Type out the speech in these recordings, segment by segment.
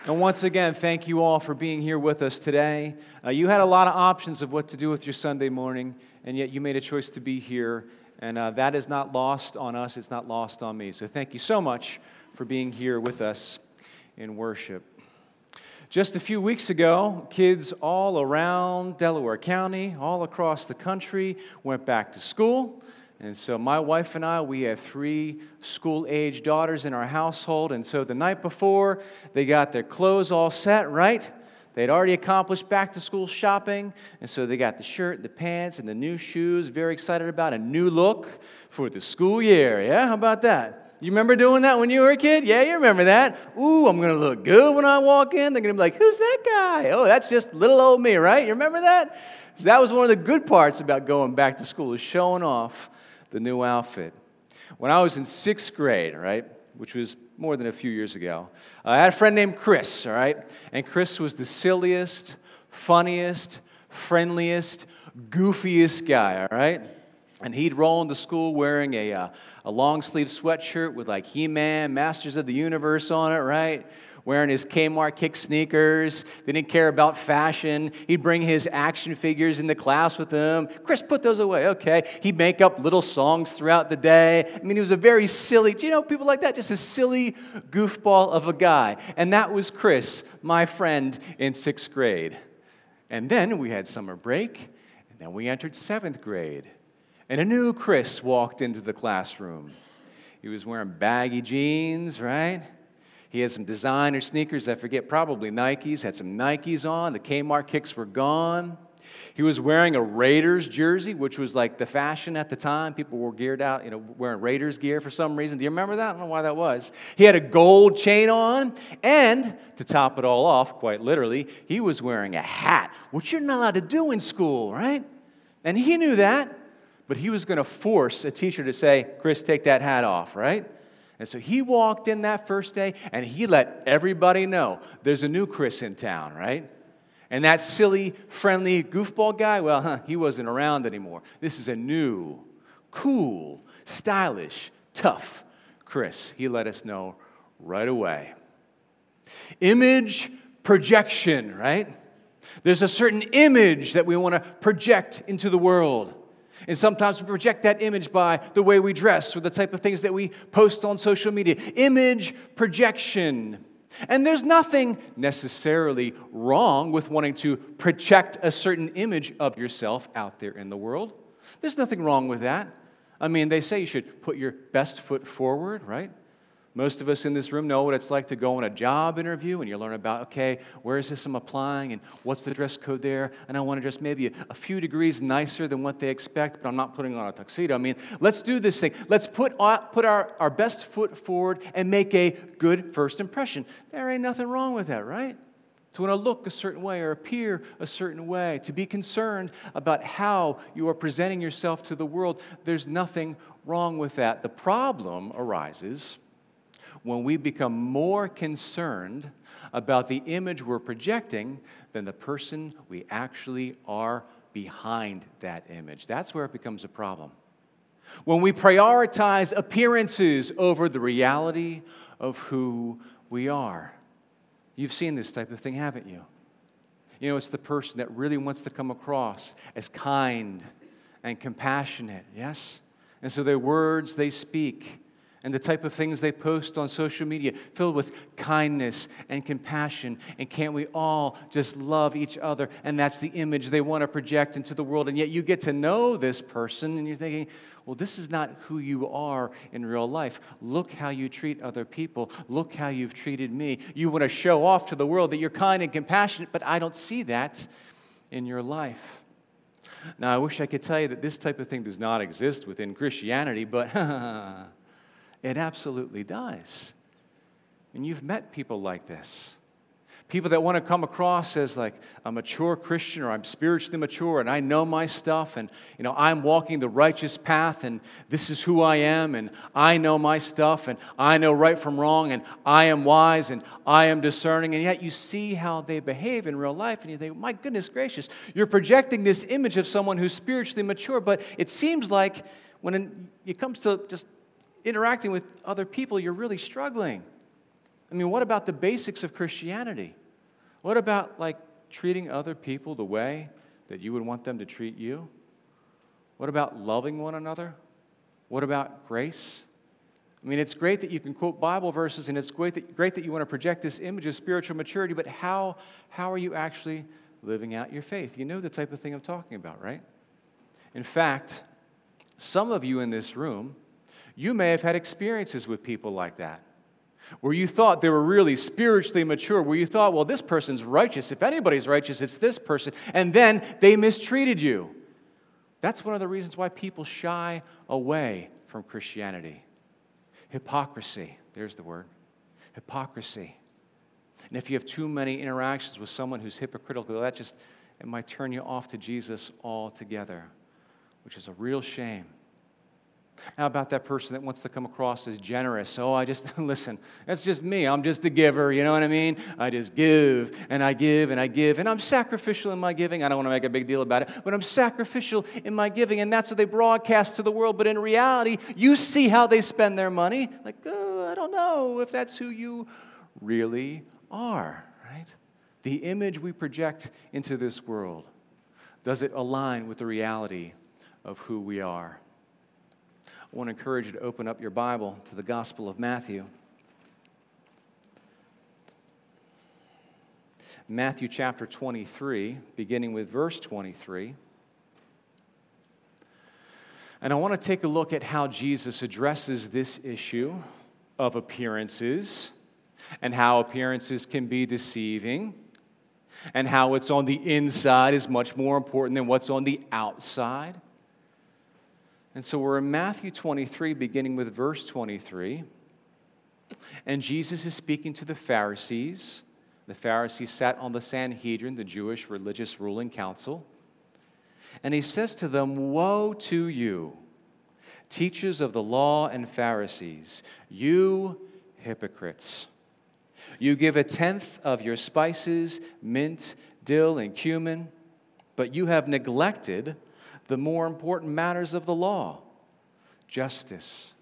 And once again, thank you all for being here with us today. You had a lot of options of what to do with your Sunday morning, and yet you made a choice to be here, and that is not lost on us. It's not lost on me. So thank you so much for being here with us in worship. Just a few weeks ago, kids all around Delaware County, all across the country, went back to school. And so my wife and I, we have 3 school-age daughters in our household. And so the night before, they got their clothes all set, right? They'd already accomplished back-to-school shopping. And so they got the shirt, the pants, and the new shoes. Very excited about a new look for the school year. Yeah, how about that? You remember doing that when you were a kid? Yeah, you remember that. Ooh, I'm going to look good when I walk in. They're going to be like, who's that guy? Oh, that's just little old me, right? You remember that? So that was one of the good parts about going back to school, is showing off the new outfit. When I was in 6th grade, right, which was more than a few years ago, I had a friend named Chris, all right? And Chris was the silliest, funniest, friendliest, goofiest guy, all right? And he'd roll into school wearing a long-sleeve sweatshirt with like He-Man, Masters of the Universe on it, right? Wearing his Kmart kick sneakers. They didn't care about fashion. He'd bring his action figures into class with him. Chris, put those away. Okay. He'd make up little songs throughout the day. I mean, he was a very silly, do you know people like that? Just a silly goofball of a guy. And that was Chris, my friend in 6th grade. And then we had summer break, and then we entered 7th grade. And a new Chris walked into the classroom. He was wearing baggy jeans, right? He had some designer sneakers, I forget, probably Nikes, had some Nikes on. The Kmart kicks were gone. He was wearing a Raiders jersey, which was like the fashion at the time. People were geared out, wearing Raiders gear for some reason. Do you remember that? I don't know why that was. He had a gold chain on, and to top it all off, quite literally, he was wearing a hat, which you're not allowed to do in school, right? And he knew that, but he was going to force a teacher to say, Chris, take that hat off, right? And so he walked in that first day, and he let everybody know there's a new Chris in town, right? And that silly, friendly goofball guy, well, he wasn't around anymore. This is a new, cool, stylish, tough Chris. He let us know right away. Image projection, right? There's a certain image that we want to project into the world. And sometimes we project that image by the way we dress or the type of things that we post on social media. Image projection. And there's nothing necessarily wrong with wanting to project a certain image of yourself out there in the world. There's nothing wrong with that. I mean, they say you should put your best foot forward, right? Most of us in this room know what it's like to go on a job interview and you learn about, okay, where is this I'm applying and what's the dress code there? And I want to dress maybe a few degrees nicer than what they expect, but I'm not putting on a tuxedo. I mean, let's do this thing. Let's put our best foot forward and make a good first impression. There ain't nothing wrong with that, right? To want to look a certain way or appear a certain way, to be concerned about how you are presenting yourself to the world, there's nothing wrong with that. The problem arises when we become more concerned about the image we're projecting than the person we actually are behind that image. That's where it becomes a problem. When we prioritize appearances over the reality of who we are. You've seen this type of thing, haven't you? You know, it's the person that really wants to come across as kind and compassionate, yes? And so their words they speak and the type of things they post on social media, filled with kindness and compassion. And can't we all just love each other? And that's the image they want to project into the world. And yet you get to know this person, and you're thinking, well, this is not who you are in real life. Look how you treat other people. Look how you've treated me. You want to show off to the world that you're kind and compassionate, but I don't see that in your life. Now, I wish I could tell you that this type of thing does not exist within Christianity, but it absolutely does. And you've met people like this. People that want to come across as like a mature Christian, or I'm spiritually mature and I know my stuff, and I'm walking the righteous path, and this is who I am, and I know my stuff, and I know right from wrong, and I am wise, and I am discerning. And yet you see how they behave in real life, and you think, my goodness gracious, you're projecting this image of someone who's spiritually mature, but it seems like when it comes to just interacting with other people, you're really struggling. I mean, what about the basics of Christianity? What about, like, treating other people the way that you would want them to treat you? What about loving one another? What about grace? I mean, it's great that you can quote Bible verses, and it's great that you want to project this image of spiritual maturity, but how are you actually living out your faith? You know the type of thing I'm talking about, right? In fact, some of you in this room, you may have had experiences with people like that, where you thought they were really spiritually mature, where you thought, well, this person's righteous. If anybody's righteous, it's this person. And then they mistreated you. That's one of the reasons why people shy away from Christianity. Hypocrisy. There's the word. Hypocrisy. And if you have too many interactions with someone who's hypocritical, it might turn you off to Jesus altogether, which is a real shame. How about that person that wants to come across as generous? Listen, that's just me. I'm just a giver, you know what I mean? I just give, and I give, and I give, and I'm sacrificial in my giving. I don't want to make a big deal about it, but I'm sacrificial in my giving, and that's what they broadcast to the world. But in reality, you see how they spend their money. Like, I don't know if that's who you really are, right? The image we project into this world, does it align with the reality of who we are? I want to encourage you to open up your Bible to the Gospel of Matthew. Matthew chapter 23, beginning with verse 23. And I want to take a look at how Jesus addresses this issue of appearances, and how appearances can be deceiving, and how what's on the inside is much more important than what's on the outside. And so we're in Matthew 23, beginning with verse 23. And Jesus is speaking to the Pharisees. The Pharisees sat on the Sanhedrin, the Jewish religious ruling council. And he says to them, "Woe to you, teachers of the law and Pharisees, you hypocrites! You give a tenth of your spices, mint, dill, and cumin, but you have neglected the more important matters of the law: justice,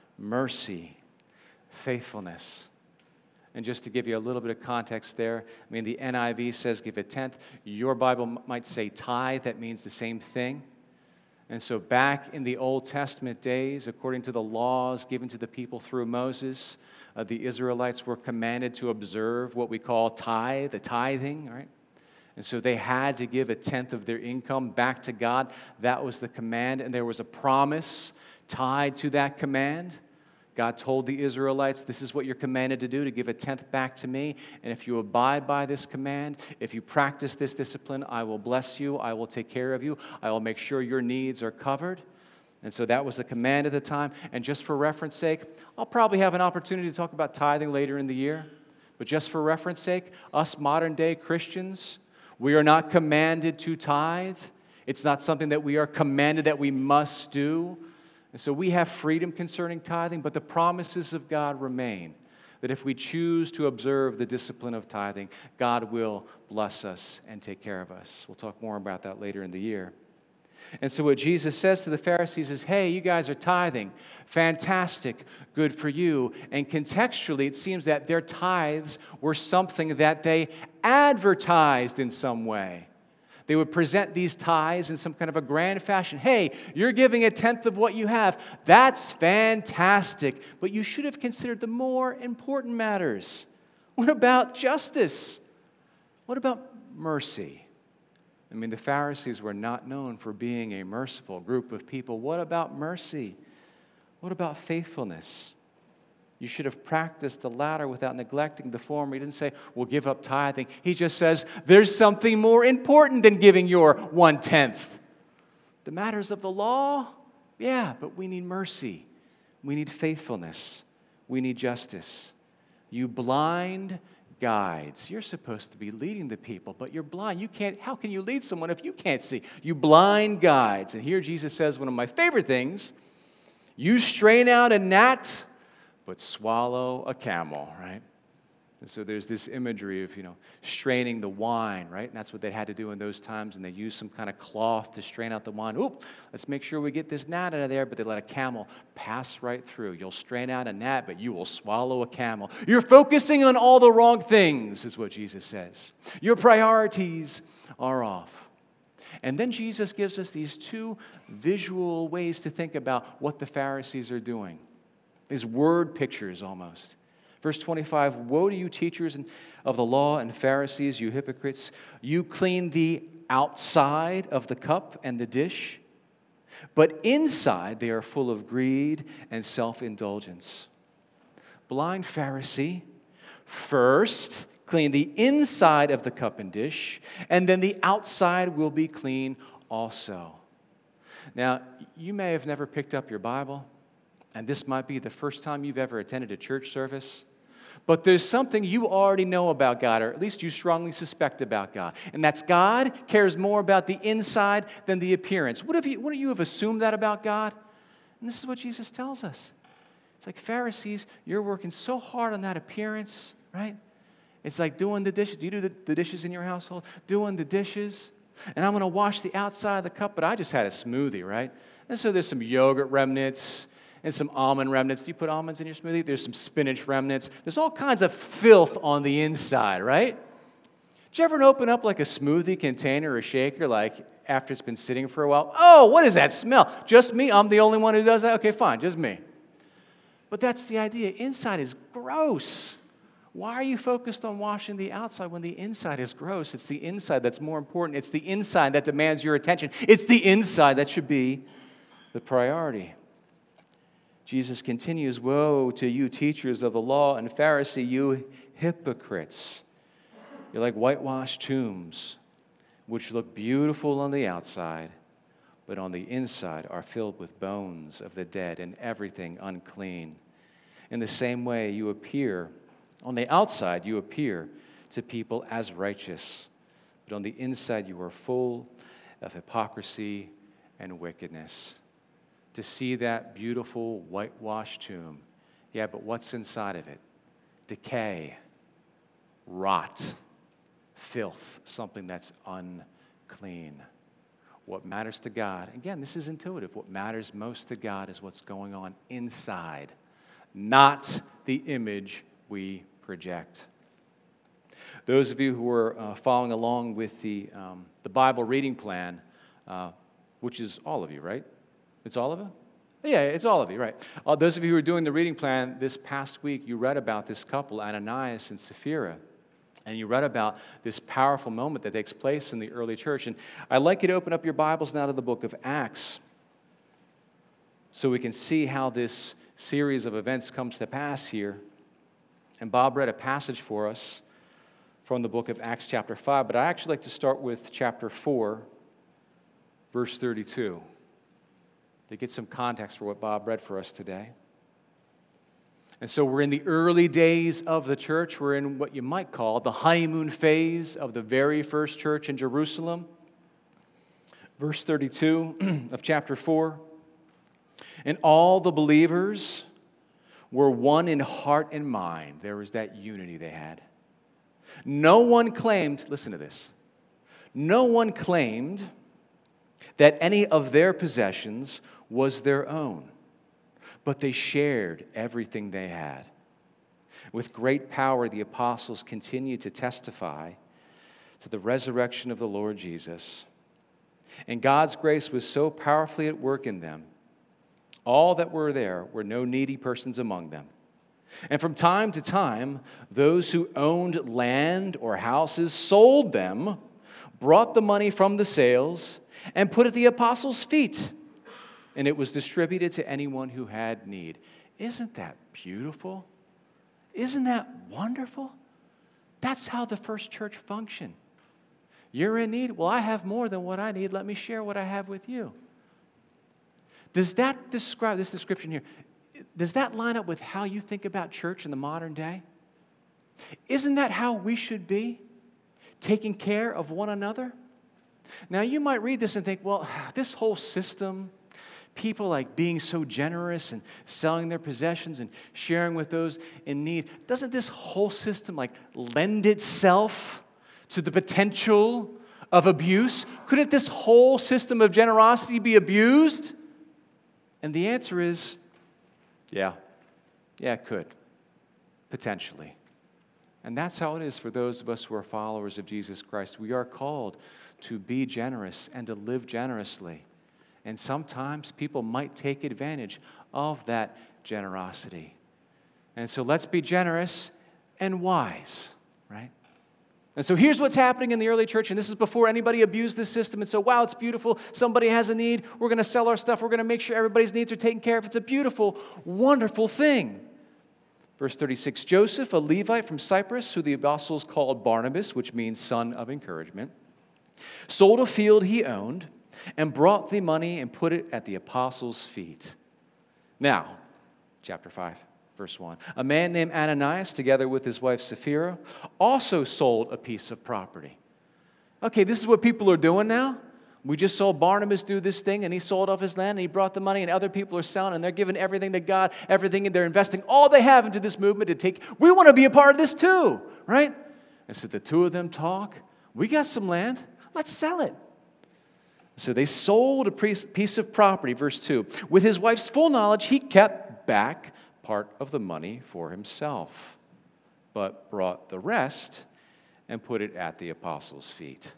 mercy, faithfulness." And just to give you a little bit of context there, I mean, the NIV says give a tenth. Your Bible might say tithe. That means the same thing. And so back in the Old Testament days, according to the laws given to the people through Moses, the Israelites were commanded to observe what we call tithe, the tithing, right? And so they had to give a tenth of their income back to God. That was the command, and there was a promise tied to that command. God told the Israelites, this is what you're commanded to do, to give a tenth back to me. And if you abide by this command, if you practice this discipline, I will bless you, I will take care of you, I will make sure your needs are covered. And so that was the command at the time. And just for reference sake, I'll probably have an opportunity to talk about tithing later in the year. But just for reference sake, us modern day Christians, we are not commanded to tithe. It's not something that we are commanded that we must do. And so we have freedom concerning tithing, but the promises of God remain. That if we choose to observe the discipline of tithing, God will bless us and take care of us. We'll talk more about that later in the year. And so what Jesus says to the Pharisees is, hey, you guys are tithing. Fantastic. Good for you. And contextually, it seems that their tithes were something that they advertised in some way. They would present these tithes in some kind of a grand fashion. Hey, you're giving a tenth of what you have. That's fantastic. But you should have considered the more important matters. What about justice? What about mercy? I mean, the Pharisees were not known for being a merciful group of people. What about mercy? What about faithfulness? You should have practiced the latter without neglecting the former. He didn't say, well, give up tithing. He just says, there's something more important than giving your 1/10. The matters of the law, yeah, but we need mercy. We need faithfulness. We need justice. You blind guides. You're supposed to be leading the people, but you're blind. You can't. How can you lead someone if you can't see? You blind guides. And here Jesus says one of my favorite things, you strain out a gnat, but swallow a camel, right? And so there's this imagery of, straining the wine, right? And that's what they had to do in those times. And they used some kind of cloth to strain out the wine. Oop, let's make sure we get this gnat out of there. But they let a camel pass right through. You'll strain out a gnat, but you will swallow a camel. You're focusing on all the wrong things, is what Jesus says. Your priorities are off. And then Jesus gives us these two visual ways to think about what the Pharisees are doing. These word pictures almost. Verse 25, woe to you teachers of the law and Pharisees, you hypocrites. You clean the outside of the cup and the dish, but inside they are full of greed and self-indulgence. Blind Pharisee, first clean the inside of the cup and dish, and then the outside will be clean also. Now, you may have never picked up your Bible, and this might be the first time you've ever attended a church service. But there's something you already know about God, or at least you strongly suspect about God. And that's God cares more about the inside than the appearance. Wouldn't you have assumed that about God? And this is what Jesus tells us. It's like, Pharisees, you're working so hard on that appearance, right? It's like doing the dishes. Do you do the dishes in your household? Doing the dishes. And I'm going to wash the outside of the cup, but I just had a smoothie, right? And so there's some yogurt remnants and some almond remnants. Do you put almonds in your smoothie? There's some spinach remnants. There's all kinds of filth on the inside, right? Did you ever open up like a smoothie container or shaker, like after it's been sitting for a while? Oh, what is that smell? Just me? I'm the only one who does that? Okay, fine, just me. But that's the idea. Inside is gross. Why are you focused on washing the outside when the inside is gross? It's the inside that's more important. It's the inside that demands your attention. It's the inside that should be the priority. Jesus continues, woe to you teachers of the law and Pharisee, you hypocrites. You're like whitewashed tombs, which look beautiful on the outside, but on the inside are filled with bones of the dead and everything unclean. In the same way, on the outside you appear to people as righteous, but on the inside you are full of hypocrisy and wickedness. To see that beautiful whitewashed tomb, yeah, but what's inside of it? Decay, rot, filth, something that's unclean. What matters to God, again, this is intuitive. What matters most to God is what's going on inside, not the image we project. Those of you who are following along with the Bible reading plan, which is all of you, right? It's all of you? Yeah, it's all of you, right. Those of you who are doing the reading plan this past week, you read about this couple, Ananias and Sapphira, and you read about this powerful moment that takes place in the early church. And I'd like you to open up your Bibles now to the book of Acts so we can see how this series of events comes to pass here. And Bob read a passage for us from the book of Acts chapter 5, but I'd actually like to start with chapter 4, verse 32. To get some context for what Bob read for us today. And so we're in the early days of the church. We're in what you might call the honeymoon phase of the very first church in Jerusalem. Verse 32 of chapter 4. And all the believers were one in heart and mind. There was that unity they had. No one claimed, listen to this, no one claimed that any of their possessions was their own, but they shared everything they had. With great power, the apostles continued to testify to the resurrection of the Lord Jesus. And God's grace was so powerfully at work in them. All that were there were no needy persons among them. And from time to time, those who owned land or houses sold them, brought the money from the sales, and put it at the apostles' feet. And it was distributed to anyone who had need. Isn't that beautiful? Isn't that wonderful? That's how the first church functioned. You're in need? Well, I have more than what I need. Let me share what I have with you. Does that describe, this description here, does that line up with how you think about church in the modern day? Isn't that how we should be? Taking care of one another? Now, you might read this and think, well, this whole system, People like being so generous and selling their possessions and sharing with those in need. Doesn't this whole system like lend itself to the potential of abuse? Couldn't this whole system of generosity be abused? And the answer is, yeah, it could, potentially. And that's how it is for those of us who are followers of Jesus Christ. We are called to be generous and to live generously. And sometimes people might take advantage of that generosity. And so let's be generous and wise, right? And so here's what's happening in the early church, and this is before anybody abused this system and so, wow, it's beautiful. Somebody has a need. We're going to sell our stuff. We're going to make sure everybody's needs are taken care of. It's a beautiful, wonderful thing. Verse 36, Joseph, a Levite from Cyprus, who the apostles called Barnabas, which means son of encouragement, sold a field he owned and brought the money and put it at the apostles' feet. Now, chapter 5, verse 1, a man named Ananias, together with his wife Sapphira, also sold a piece of property. Okay, this is what people are doing now. We just saw Barnabas do this thing, and he sold off his land, and he brought the money, and other people are selling, and they're giving everything to God, everything, and they're investing all they have into this movement to take. We want to be a part of this too, right? And so the two of them talk. We got some land. Let's sell it. So they sold a piece of property, verse 2. With his wife's full knowledge, he kept back part of the money for himself, but brought the rest and put it at the apostles' feet.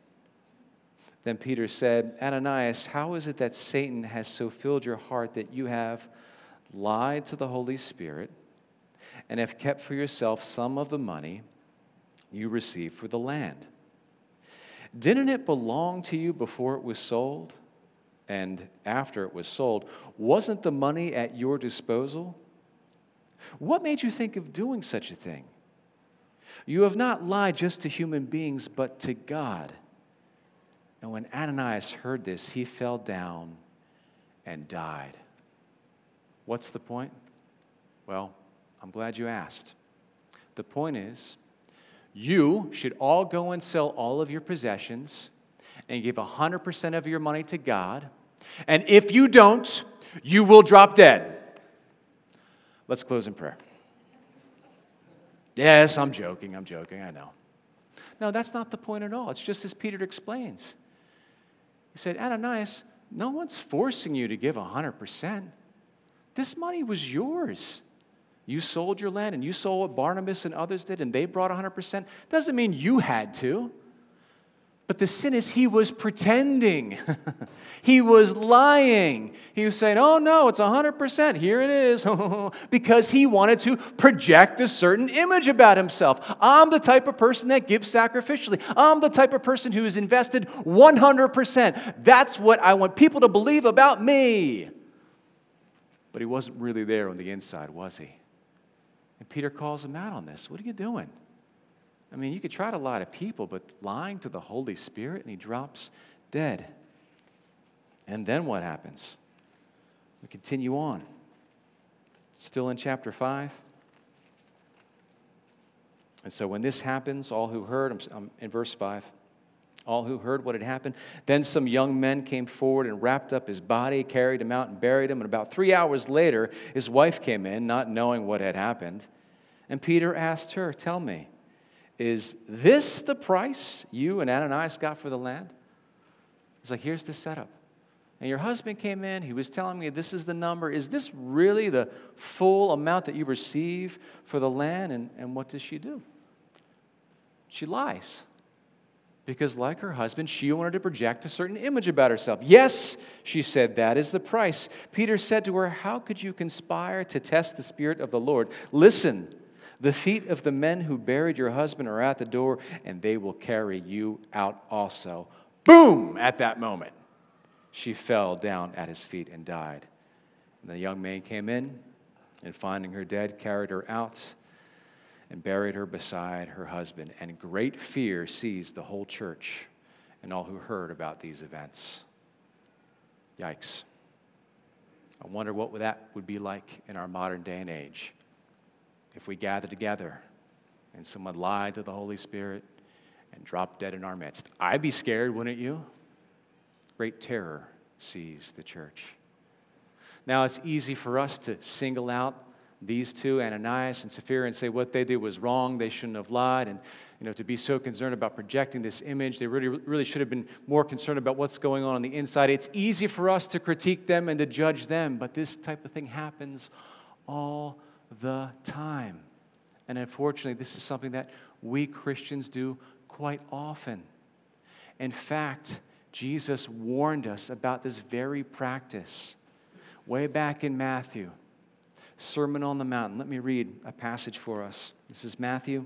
Then Peter said, Ananias, how is it that Satan has so filled your heart that you have lied to the Holy Spirit and have kept for yourself some of the money you received for the land? Didn't it belong to you before it was sold? And after it was sold, wasn't the money at your disposal? What made you think of doing such a thing? You have not lied just to human beings, but to God. And when Ananias heard this, he fell down and died. What's the point? Well, I'm glad you asked. The point is, you should all go and sell all of your possessions and give 100% of your money to God. And if you don't, you will drop dead. Let's close in prayer. Yes, I'm joking, I know. No, that's not the point at all. It's just as Peter explains. He said, Ananias, no one's forcing you to give 100%. This money was yours. You sold your land and you saw what Barnabas and others did and they brought 100%. Doesn't mean you had to. But the sin is he was pretending. He was lying. He was saying, oh no, it's 100%. Here it is. Because he wanted to project a certain image about himself. I'm the type of person that gives sacrificially. I'm the type of person who is invested 100%. That's what I want people to believe about me. But he wasn't really there on the inside, was he? And Peter calls him out on this. What are you doing? I mean, you could try to lie to people, but lying to the Holy Spirit, and he drops dead. And then what happens? We continue on. Still in chapter 5. And so when this happens, all who heard, I'm in verse 5, all who heard what had happened, then some young men came forward and wrapped up his body, carried him out and buried him. And about 3 hours later, his wife came in, not knowing what had happened. And Peter asked her, tell me, is this the price you and Ananias got for the land? He's like, here's the setup. And your husband came in. He was telling me this is the number. Is this really the full amount that you receive for the land? And what does she do? She lies. Because like her husband, she wanted to project a certain image about herself. Yes, she said, that is the price. Peter said to her, how could you conspire to test the Spirit of the Lord? Listen. The feet of the men who buried your husband are at the door, and they will carry you out also. Boom! At that moment, she fell down at his feet and died. And the young man came in, and finding her dead, carried her out and buried her beside her husband. And great fear seized the whole church and all who heard about these events. Yikes. I wonder what that would be like in our modern day and age. If we gather together and someone lied to the Holy Spirit and dropped dead in our midst, I'd be scared, wouldn't you? Great terror seized the church. Now, it's easy for us to single out these two, Ananias and Sapphira, and say what they did was wrong. They shouldn't have lied. And, to be so concerned about projecting this image, they really should have been more concerned about what's going on the inside. It's easy for us to critique them and to judge them, but this type of thing happens all the time. And unfortunately, this is something that we Christians do quite often. In fact, Jesus warned us about this very practice way back in Matthew, Sermon on the Mountain. Let me read a passage for us. This is Matthew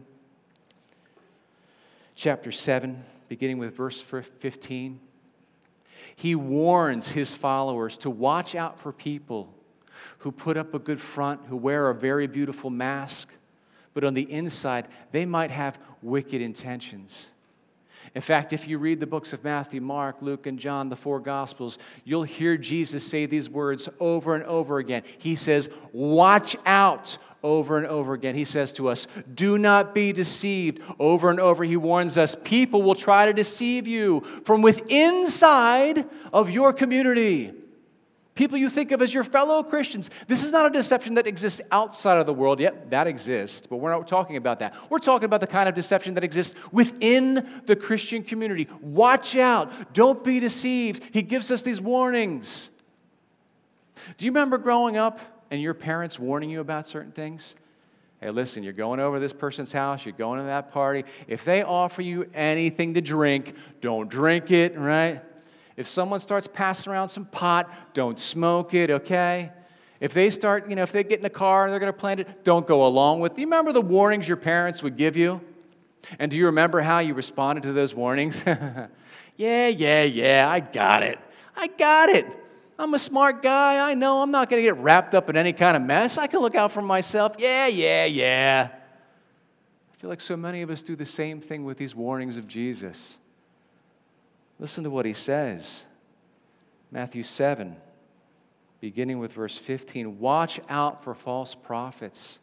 chapter 7, beginning with verse 15. He warns his followers to watch out for people who put up a good front, who wear a very beautiful mask, but on the inside, they might have wicked intentions. In fact, if you read the books of Matthew, Mark, Luke, and John, the four Gospels, you'll hear Jesus say these words over and over again. He says, watch out, over and over again. He says to us, do not be deceived. Over and over, he warns us, people will try to deceive you from within inside of your community. People you think of as your fellow Christians. This is not a deception that exists outside of the world. Yep, that exists, but we're not talking about that. We're talking about the kind of deception that exists within the Christian community. Watch out. Don't be deceived. He gives us these warnings. Do you remember growing up and your parents warning you about certain things? Hey, listen, you're going over to this person's house, you're going to that party. If they offer you anything to drink, don't drink it, right? If someone starts passing around some pot, don't smoke it, okay? If they start, if they get in a car and they're going to plant it, don't go along with it. Do you remember the warnings your parents would give you? And do you remember how you responded to those warnings? Yeah, I got it. I'm a smart guy. I know I'm not going to get wrapped up in any kind of mess. I can look out for myself. Yeah. I feel like so many of us do the same thing with these warnings of Jesus. Listen to what he says. Matthew 7, beginning with verse 15. Watch out for false prophets.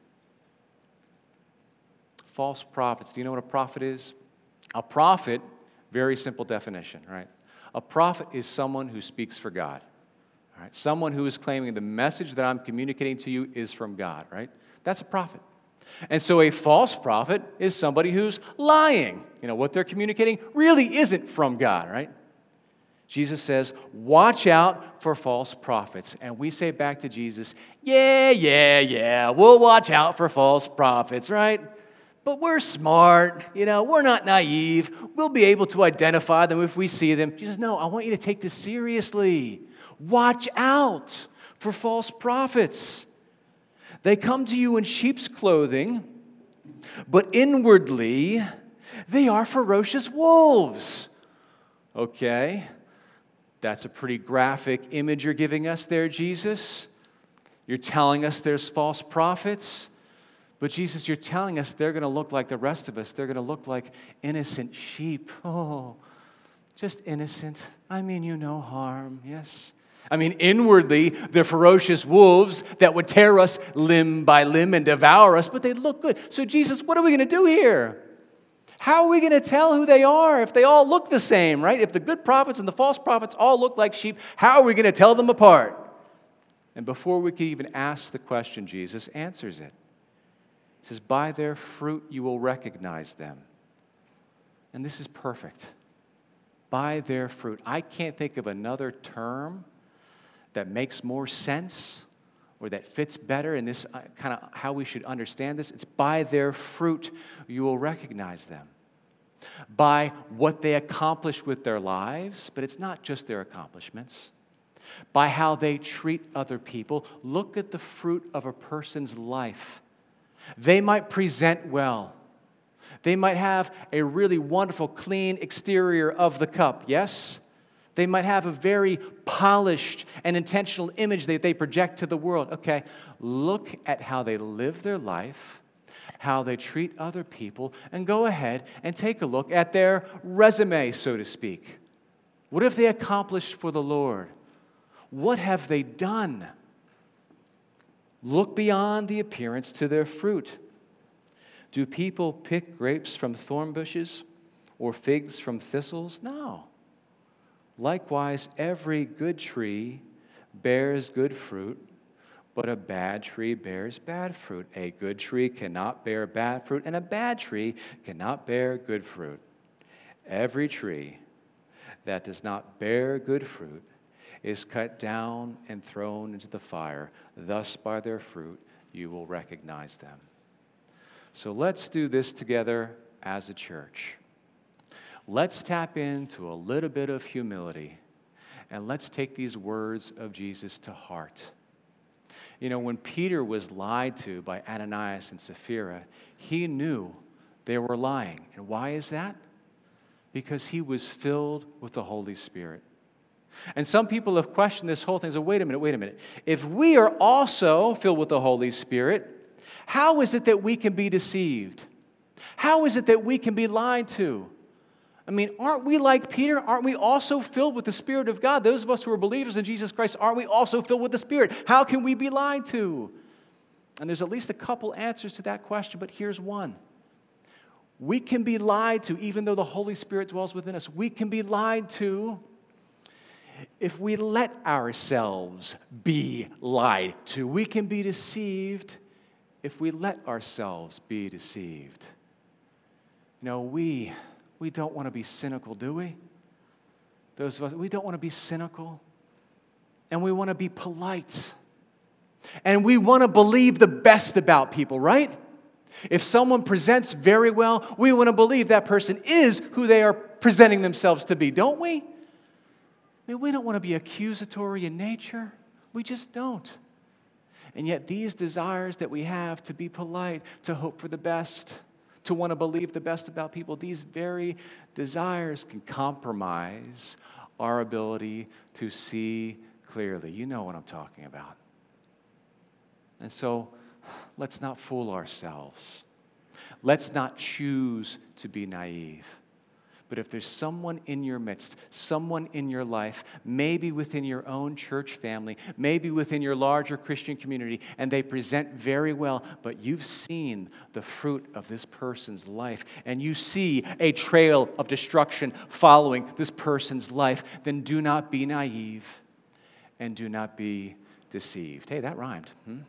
False prophets. Do you know what a prophet is? A prophet, very simple definition, right? A prophet is someone who speaks for God. Right? Someone who is claiming the message that I'm communicating to you is from God, right? That's a prophet. And so a false prophet is somebody who's lying. What they're communicating really isn't from God, right? Jesus says, watch out for false prophets. And we say back to Jesus, yeah, we'll watch out for false prophets, right? But we're smart, we're not naive. We'll be able to identify them if we see them. Jesus, no, I want you to take this seriously. Watch out for false prophets. They come to you in sheep's clothing, but inwardly they are ferocious wolves. Okay, that's a pretty graphic image you're giving us there, Jesus. You're telling us there's false prophets, but Jesus, you're telling us they're going to look like the rest of us. They're going to look like innocent sheep. Oh, just innocent. I mean, no harm, yes. Inwardly, they're ferocious wolves that would tear us limb by limb and devour us, but they look good. So, Jesus, what are we going to do here? How are we going to tell who they are if they all look the same, right? If the good prophets and the false prophets all look like sheep, how are we going to tell them apart? And before we can even ask the question, Jesus answers it. He says, by their fruit you will recognize them. And this is perfect. By their fruit. I can't think of another term that makes more sense or that fits better in this kind of how we should understand this. It's by their fruit you will recognize them. By what they accomplish with their lives, but it's not just their accomplishments. By how they treat other people. Look at the fruit of a person's life. They might present well. They might have a really wonderful, clean exterior of the cup, yes? They might have a very polished and intentional image that they project to the world. Okay, look at how they live their life, how they treat other people, and go ahead and take a look at their resume, so to speak. What have they accomplished for the Lord? What have they done? Look beyond the appearance to their fruit. Do people pick grapes from thorn bushes or figs from thistles? No. Likewise, every good tree bears good fruit, but a bad tree bears bad fruit. A good tree cannot bear bad fruit, and a bad tree cannot bear good fruit. Every tree that does not bear good fruit is cut down and thrown into the fire. Thus, by their fruit, you will recognize them. So let's do this together as a church. Let's tap into a little bit of humility, and let's take these words of Jesus to heart. You know, when Peter was lied to by Ananias and Sapphira, he knew they were lying. And why is that? Because he was filled with the Holy Spirit. And some people have questioned this whole thing. So wait a minute. If we are also filled with the Holy Spirit, how is it that we can be deceived? How is it that we can be lied to? I mean, aren't we like Peter? Aren't we also filled with the Spirit of God? Those of us who are believers in Jesus Christ, aren't we also filled with the Spirit? How can we be lied to? And there's at least a couple answers to that question, but here's one. We can be lied to even though the Holy Spirit dwells within us. We can be lied to if we let ourselves be lied to. We can be deceived if we let ourselves be deceived. You know, we don't want to be cynical, do we? Those of us, we don't want to be cynical. And we want to be polite. And we want to believe the best about people, right? If someone presents very well, we want to believe that person is who they are presenting themselves to be, don't we? I mean, we don't want to be accusatory in nature. We just don't. And yet these desires that we have to be polite, to hope for the best, to want to believe the best about people, these very desires can compromise our ability to see clearly. You know what I'm talking about. And so, let's not fool ourselves. Let's not choose to be naive. But if there's someone in your midst, someone in your life, maybe within your own church family, maybe within your larger Christian community, and they present very well, but you've seen the fruit of this person's life, and you see a trail of destruction following this person's life, then do not be naive and do not be deceived. Hey, that rhymed.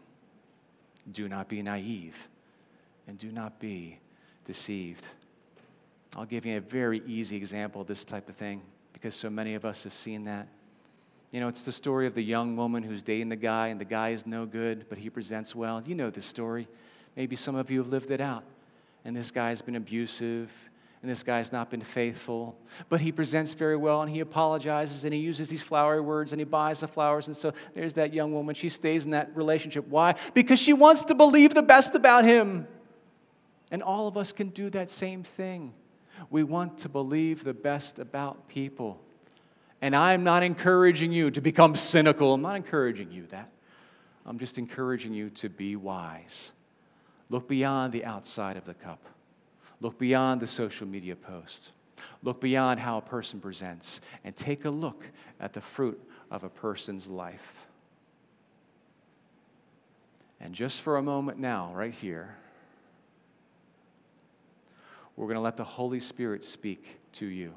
Do not be naive and do not be deceived. I'll give you a very easy example of this type of thing because so many of us have seen that. You know, it's the story of the young woman who's dating the guy and the guy is no good, but he presents well. You know this story. Maybe some of you have lived it out. And this guy's been abusive and this guy's not been faithful, but he presents very well and he apologizes and he uses these flowery words and he buys the flowers. And so there's that young woman. She stays in that relationship. Why? Because she wants to believe the best about him. And all of us can do that same thing. We want to believe the best about people. And I'm not encouraging you to become cynical. I'm not encouraging you that. I'm just encouraging you to be wise. Look beyond the outside of the cup. Look beyond the social media post. Look beyond how a person presents and take a look at the fruit of a person's life. And just for a moment now, right here, we're going to let the Holy Spirit speak to you.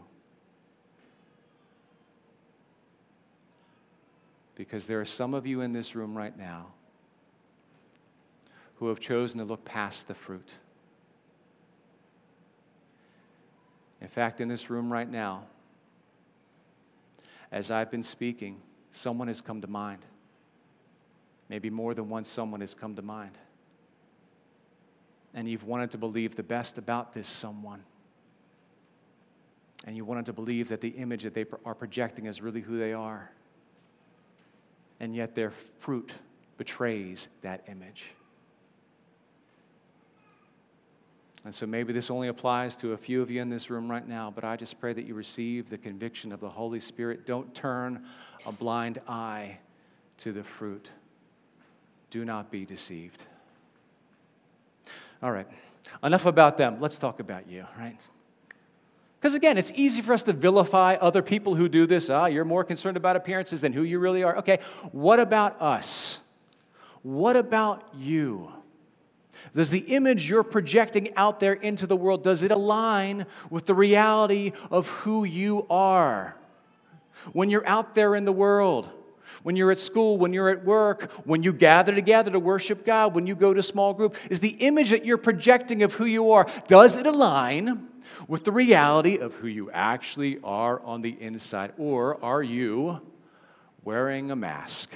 Because there are some of you in this room right now who have chosen to look past the fruit. In fact, in this room right now, as I've been speaking, someone has come to mind. Maybe more than one someone has come to mind. And you've wanted to believe the best about this someone. And you wanted to believe that the image that they are projecting is really who they are. And yet their fruit betrays that image. And so maybe this only applies to a few of you in this room right now, but I just pray that you receive the conviction of the Holy Spirit. Don't turn a blind eye to the fruit. Do not be deceived. All right, enough about them. Let's talk about you, right? Because again, it's easy for us to vilify other people who do this. You're more concerned about appearances than who you really are. Okay, what about us? What about you? Does the image you're projecting out there into the world, does it align with the reality of who you are? When you're out there in the world, when you're at school, when you're at work, when you gather together to worship God, when you go to small group? Is the image that you're projecting of who you are, does it align with the reality of who you actually are on the inside? Or are you wearing a mask?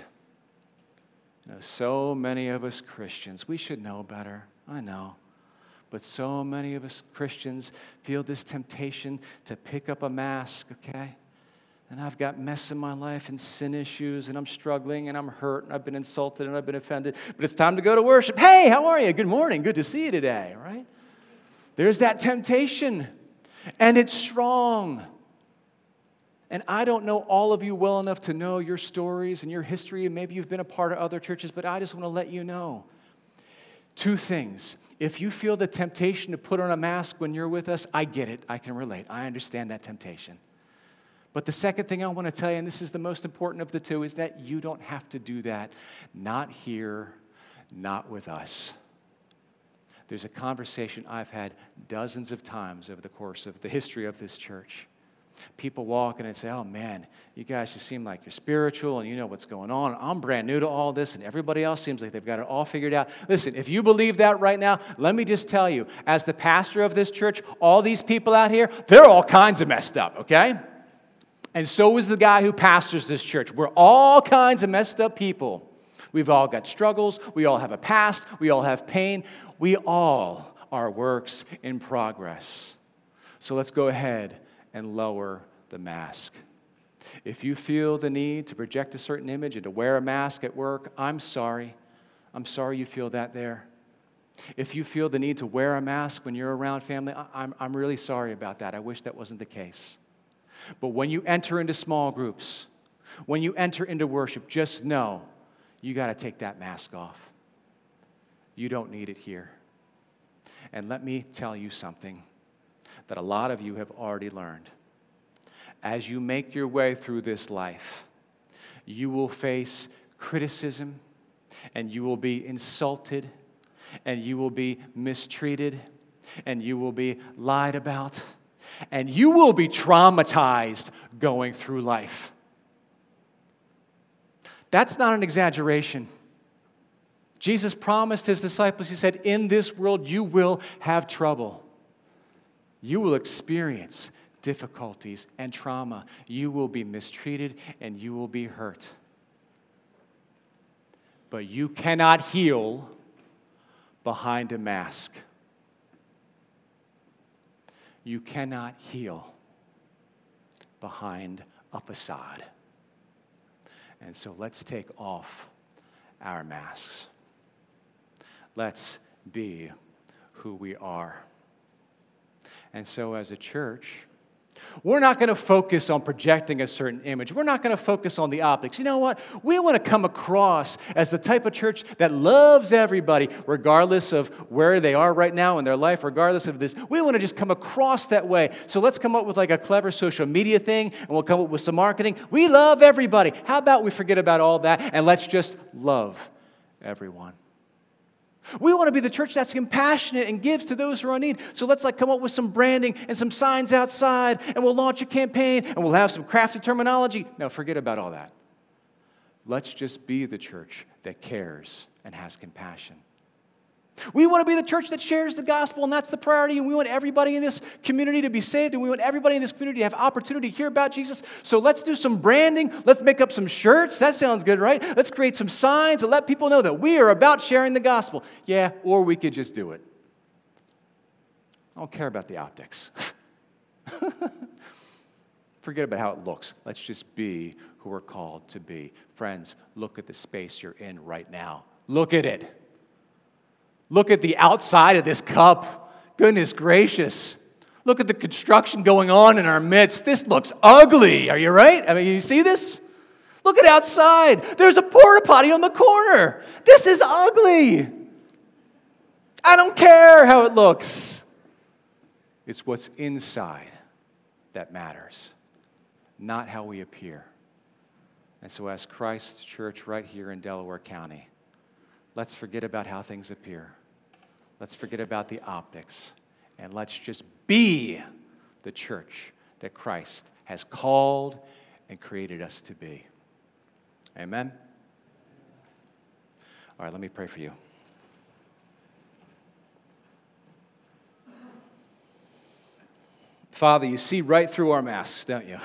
So many of us Christians, we should know better, I know. But so many of us Christians feel this temptation to pick up a mask, okay? And I've got mess in my life and sin issues, and I'm struggling, and I'm hurt, and I've been insulted, and I've been offended. But it's time to go to worship. Hey, how are you? Good morning. Good to see you today, right? There's that temptation, and it's strong. And I don't know all of you well enough to know your stories and your history, and maybe you've been a part of other churches, but I just want to let you know two things. If you feel the temptation to put on a mask when you're with us, I get it. I can relate. I understand that temptation. But the second thing I want to tell you, and this is the most important of the two, is that you don't have to do that. Not here, not with us. There's a conversation I've had dozens of times over the course of the history of this church. People walk in and say, oh man, you guys just seem like you're spiritual and you know what's going on. I'm brand new to all this and everybody else seems like they've got it all figured out. Listen, if you believe that right now, let me just tell you, as the pastor of this church, all these people out here, they're all kinds of messed up, okay? And so is the guy who pastors this church. We're all kinds of messed up people. We've all got struggles. We all have a past. We all have pain. We all are works in progress. So let's go ahead and lower the mask. If you feel the need to project a certain image and to wear a mask at work, I'm sorry. I'm sorry you feel that there. If you feel the need to wear a mask when you're around family, I'm really sorry about that. I wish that wasn't the case. But when you enter into small groups, when you enter into worship, just know you got to take that mask off. You don't need it here. And let me tell you something that a lot of you have already learned. As you make your way through this life, you will face criticism, and you will be insulted, and you will be mistreated, and you will be lied about, and you will be traumatized going through life. That's not an exaggeration. Jesus promised his disciples, he said, in this world you will have trouble. You will experience difficulties and trauma. You will be mistreated and you will be hurt. But you cannot heal behind a mask. You cannot heal behind a facade. And so let's take off our masks. Let's be who we are. And so as a church, we're not going to focus on projecting a certain image. We're not going to focus on the optics. You know what? We want to come across as the type of church that loves everybody, regardless of where they are right now in their life, regardless of this. We want to just come across that way. So let's come up with like a clever social media thing, and we'll come up with some marketing. We love everybody. How about we forget about all that, and let's just love everyone? We want to be the church that's compassionate and gives to those who are in need. So let's come up with some branding and some signs outside, and we'll launch a campaign, and we'll have some crafty terminology. No, forget about all that. Let's just be the church that cares and has compassion. We want to be the church that shares the gospel, and that's the priority, and we want everybody in this community to be saved, and we want everybody in this community to have opportunity to hear about Jesus. So let's do some branding. Let's make up some shirts. That sounds good, right? Let's create some signs and let people know that we are about sharing the gospel. Yeah, or we could just do it. I don't care about the optics. Forget about how it looks. Let's just be who we're called to be. Friends, look at the space you're in right now. Look at it. Look at the outside of this cup. Goodness gracious. Look at the construction going on in our midst. This looks ugly. Are you right? I mean, you see this? Look at outside. There's a porta potty on the corner. This is ugly. I don't care how it looks. It's what's inside that matters, not how we appear. And so as Christ's church right here in Delaware County, let's forget about how things appear. Let's forget about the optics. And let's just be the church that Christ has called and created us to be. Amen? All right, let me pray for you. Father, you see right through our masks, don't you?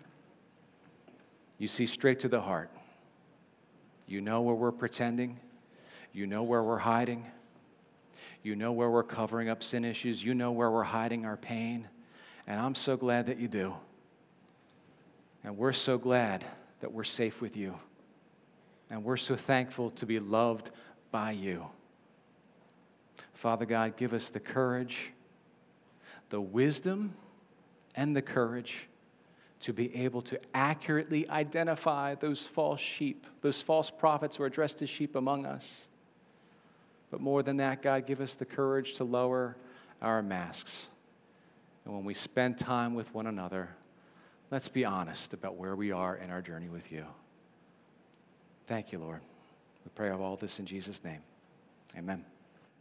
You see straight to the heart. You know where we're pretending. You know where we're hiding. You know where we're covering up sin issues. You know where we're hiding our pain. And I'm so glad that you do. And we're so glad that we're safe with you. And we're so thankful to be loved by you. Father God, give us the courage, the wisdom, and the courage to be able to accurately identify those false sheep, those false prophets who are dressed as sheep among us. But more than that, God, give us the courage to lower our masks. And when we spend time with one another, let's be honest about where we are in our journey with you. Thank you, Lord. We pray of all this in Jesus' name. Amen.